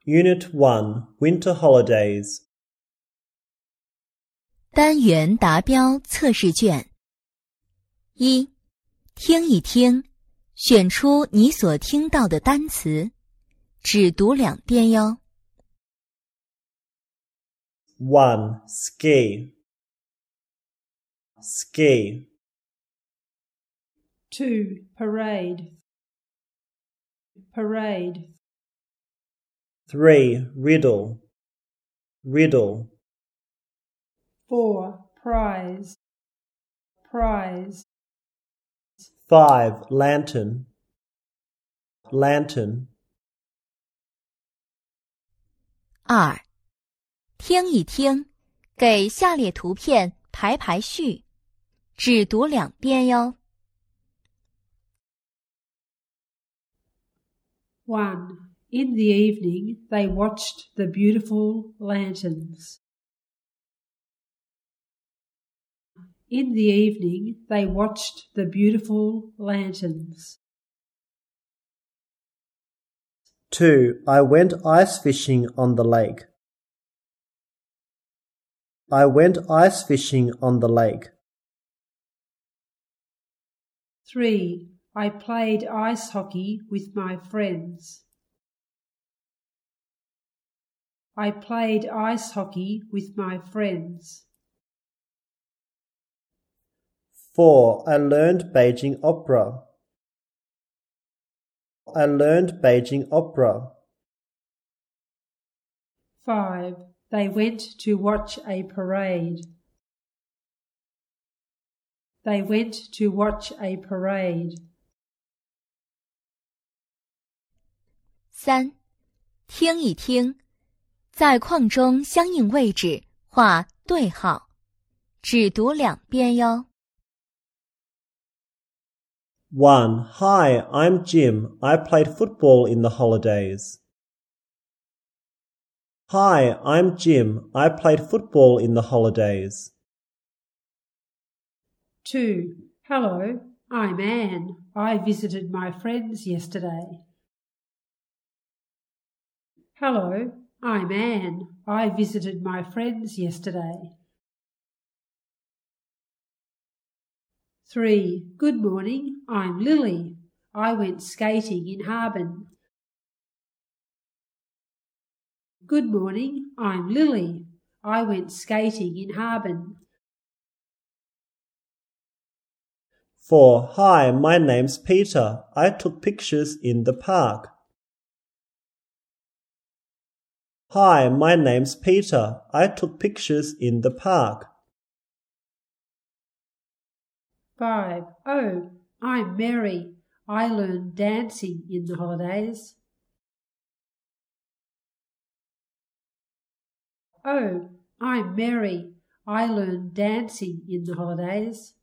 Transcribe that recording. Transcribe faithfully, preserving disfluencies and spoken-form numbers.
Unit one, Winter Holidays. 单元达标测试卷。一，听一听，选出你所听到的单词，只读两遍哟。 one. Ski. Ski. two. Parade. Parade. three. Riddle. Riddle. four. Prize. Prize. five. Lantern. Lantern. 二，听一听，给下列图片排排序，只读两遍哟。 one. In the evening, they watched the beautiful lanterns. In the evening, they watched the beautiful lanterns. two. I went ice fishing on the lake. I went ice fishing on the lake. three. I played ice hockey with my friends. I played ice hockey with my friends. four. I learned Beijing opera. I learned Beijing opera. five. They went to watch a parade. They went to watch a parade. 三，听一听，在框中相应位置画对号，只读两遍哟。 one. Hi, I'm Jim. I played football in the holidays. Hi, I'm Jim. I played football in the holidays. two. Hello, I'm Anne. I visited my friends yesterday. Hello, I'm Anne. I visited my friends yesterday. three. Good morning, I'm Lily. I went skating in Harbin. Good morning, I'm Lily. I went skating in Harbin. four. Hi, my name's Peter. I took pictures in the park. Hi, my name's Peter. I took pictures in the park. five. Oh, I'm Mary. I learned dancing in the holidays. Oh, I'm Mary. I learned dancing in the holidays.